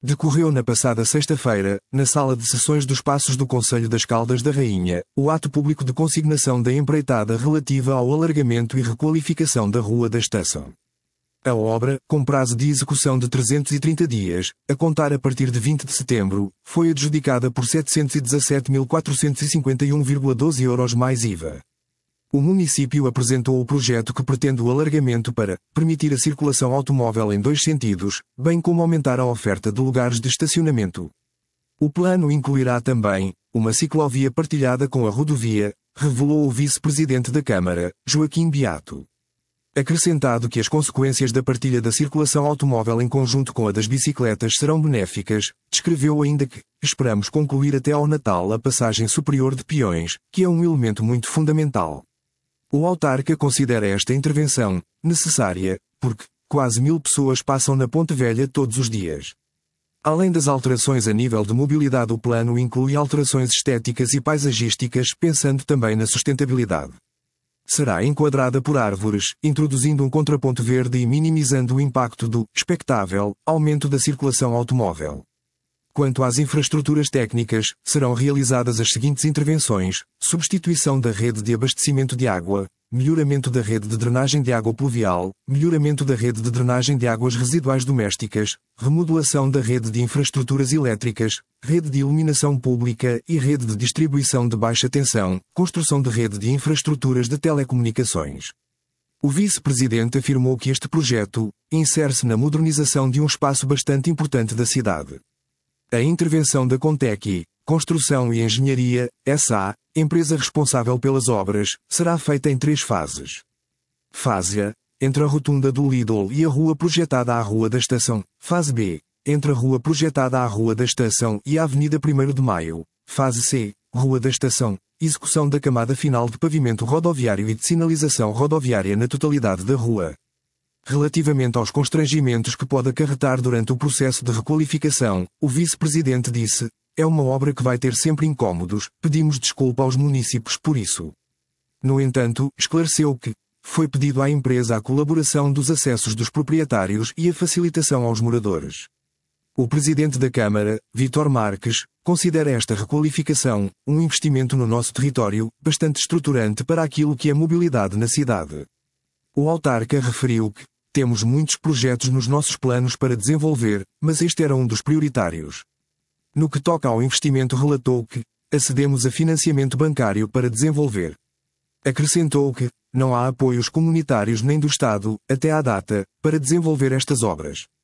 Decorreu na passada sexta-feira, na sala de sessões dos Passos do Concelho das Caldas da Rainha, o ato público de consignação da empreitada relativa ao alargamento e requalificação da Rua da Estação. A obra, com prazo de execução de 330 dias, a contar a partir de 20 de setembro, foi adjudicada por 717.451,12 euros mais IVA. O município apresentou o projeto que pretende o alargamento para permitir a circulação automóvel em 2 sentidos, bem como aumentar a oferta de lugares de estacionamento. O plano incluirá também uma ciclovia partilhada com a rodovia, revelou o vice-presidente da Câmara, Joaquim Beato. Acrescentado que as consequências da partilha da circulação automóvel em conjunto com a das bicicletas serão benéficas, descreveu ainda que esperamos concluir até ao Natal a passagem superior de peões, que é um elemento muito fundamental. O autarca considera esta intervenção necessária, porque quase 1000 pessoas passam na Ponte Velha todos os dias. Além das alterações a nível de mobilidade, o plano inclui alterações estéticas e paisagísticas, pensando também na sustentabilidade. Será enquadrada por árvores, introduzindo um contraponto verde e minimizando o impacto do expectável aumento da circulação automóvel. Quanto às infraestruturas técnicas, serão realizadas as seguintes intervenções: substituição da rede de abastecimento de água, melhoramento da rede de drenagem de água pluvial, melhoramento da rede de drenagem de águas residuais domésticas, remodelação da rede de infraestruturas elétricas, rede de iluminação pública e rede de distribuição de baixa tensão, construção de rede de infraestruturas de telecomunicações. O vice-presidente afirmou que este projeto insere-se na modernização de um espaço bastante importante da cidade. A intervenção da Contec, Construção e Engenharia, S.A., empresa responsável pelas obras, será feita em 3 fases. Fase A, entre a rotunda do Lidl e a rua projetada à Rua da Estação. Fase B, entre a rua projetada à Rua da Estação e a Avenida 1º de Maio. Fase C, Rua da Estação, execução da camada final de pavimento rodoviário e de sinalização rodoviária na totalidade da rua. Relativamente aos constrangimentos que pode acarretar durante o processo de requalificação, o vice-presidente disse: é uma obra que vai ter sempre incômodos, pedimos desculpa aos munícipes por isso. No entanto, esclareceu que foi pedido à empresa a colaboração dos acessos dos proprietários e a facilitação aos moradores. O presidente da Câmara, Vítor Marques, considera esta requalificação um investimento no nosso território, bastante estruturante para aquilo que é mobilidade na cidade. O autarca referiu que temos muitos projetos nos nossos planos para desenvolver, mas este era um dos prioritários. No que toca ao investimento, relatou que acedemos a financiamento bancário para desenvolver. Acrescentou que não há apoios comunitários nem do Estado, até à data, para desenvolver estas obras.